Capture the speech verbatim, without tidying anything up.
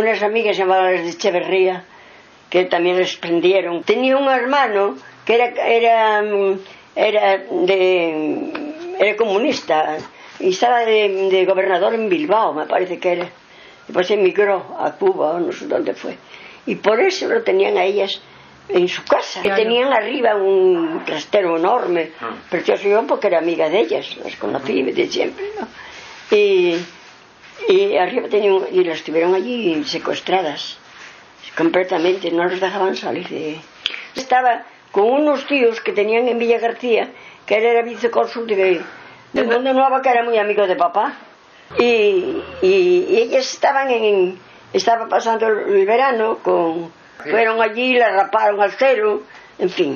unas amigas llamadas de Echeverría, que también les prendieron. Tenía un hermano que era, era, era, de, era comunista y estaba de, de gobernador en Bilbao, me parece que era. Después emigró a Cuba, o no sé dónde fue. Y por eso lo tenían a ellas en su casa. Que tenían arriba un trastero enorme, precioso yo porque era amiga de ellas, las conocí de siempre, ¿no? Y, y arriba tenían, y las tuvieron allí secuestradas, completamente, no los dejaban salir de... Estaba con unos tíos que tenían en Villa García, que él era vicecónsul de, de Mundo Nuevo, que era muy amigo de papá. Y, y, y ellas estaban en... Estaba pasando el verano con... Fueron allí, la raparon al cero, en fin.